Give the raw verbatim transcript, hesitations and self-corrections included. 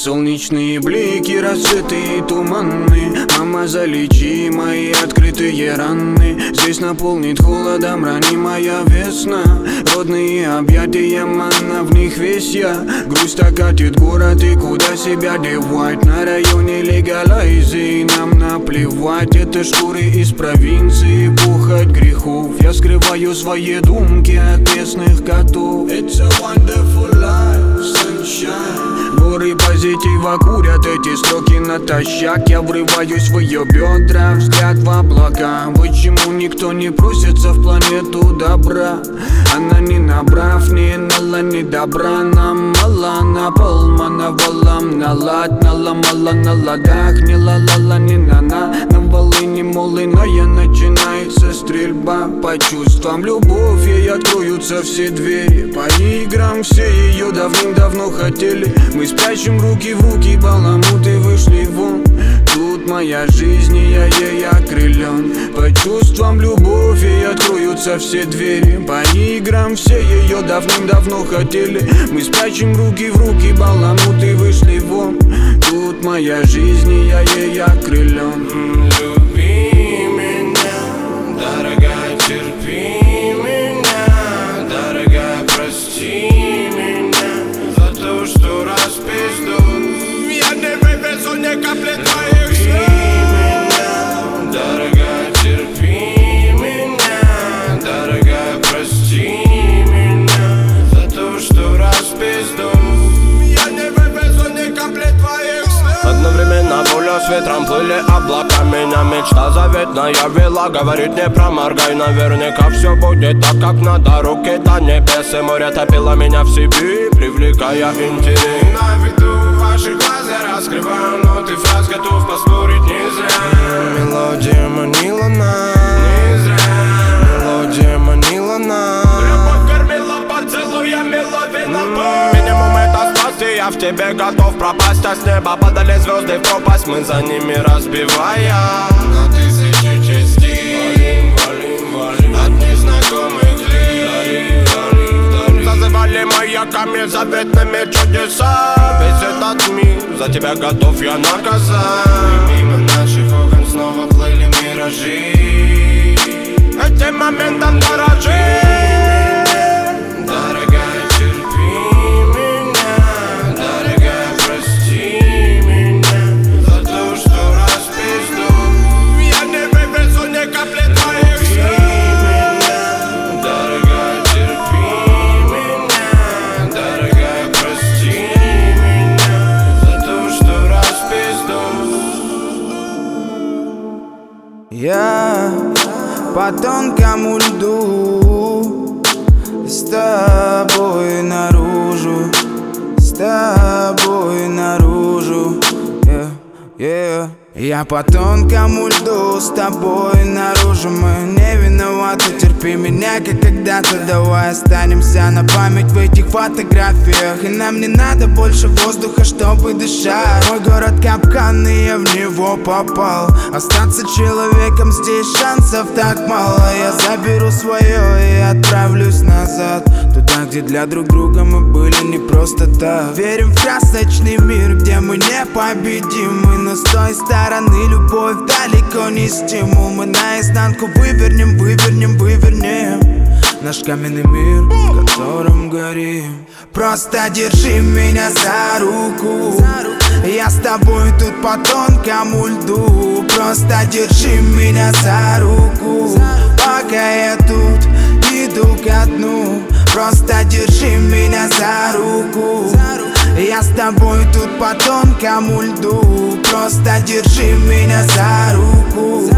Солнечные блики, рассветы и туманы. Мама, залечи мои открытые раны. Здесь наполнит холодом ранимая весна. Родные объятия, манна, в них весь я. Грусть окатит город, и куда себя девать? На районе легалайзи, нам наплевать. Это шкуры из провинции, пухоть грехов. Я скрываю свои думки от местных котов. It's a wonderful life, sunshine. Горы позитива курят эти строки натощак. Я врываюсь в ее бедра, взгляд в облака. Почему никто не просится в планету добра? Она не набрав, не нала, не добра. Нам мало, на полмана валам, налад, наломала на ладах. Не ла-ла-ла, не на-на, на волыне молыная. Начинается стрельба по чувствам, любовь, ей откроются все двери. По играм все ее давным-давно хотели. Мы спрячем руки в руки, баламуты вышли вон. Тут моя жизнь, и я ей окрылен. По чувствам любовь, ей откроются все двери. По играм все ее давным-давно хотели. Мы спрячем руки в руки, баламуты вышли вон. Тут моя жизнь, и я ей окрылен. Люби меня, дорогая, терпи меня. Дорогая, прости меня за то, что распизду. Я не вывезу ни капли твоих слез. Дорогая, терпи меня. Дорогая, прости меня за то, что распизду. Я не вывезу ни капли твоих слез. Одновременно пуля с ветром плыли облака. Меня мечта заветная вела. Говорит, не проморгай, наверняка все будет так, как надо. Руки до небес, и море топило меня в себе, привлекая интерес. На виду ваших глаз я раскрываю ноты фраз, готов поспорить не зря. Мелодия манила нас, не зря. Мелодия манила нас. Любовь кормила поцелуями, ловила боль. Минимум это страсти, я в тебе готов пропасть. А с неба падали звезды в пропасть, мы за ними разбивая на тысячи частей. Валим, валим, валим от незнакомых лиц. Зазывали маяками заветными чудеса. Весь этот мир за тебя готов я наказать. И мимо наших окон снова плыли миражи. Этим моментом дорожи. Дорогая, терпи меня. Дорогая, прости меня за то, что распизду. Я не вывезу ни капли твоих слез. Дорогая, терпи меня. Дорогая, прости меня за то, что распизду. Я по тонкому льду, с тобой наружу, с тобой наружу, yeah, yeah. Я по тонкому льду, с тобой наружу. Мы не виноваты, терпи меня, как когда-то. Давай останемся на память в этих фотографиях. И нам не надо больше воздуха, чтобы дышать. Мой город капкан, и я в него попал. Остаться человеком здесь шансов так мало. Я заберу свое и отправлюсь назад, туда, где для друг друга мы были не просто так. Верим в красочный мир, где мы непобедимы. Но с той стороны любовь далеко не стимул. Мы наизнанку вывернем, вывернем, вывернем наш каменный мир, в котором горим. Просто держи меня за руку, я с тобой тут по тонкому льду. Просто держи меня за руку, пока я тут иду ко дну. Просто держи меня за руку, я с тобой тут по тонкому льду. Просто держи меня за руку.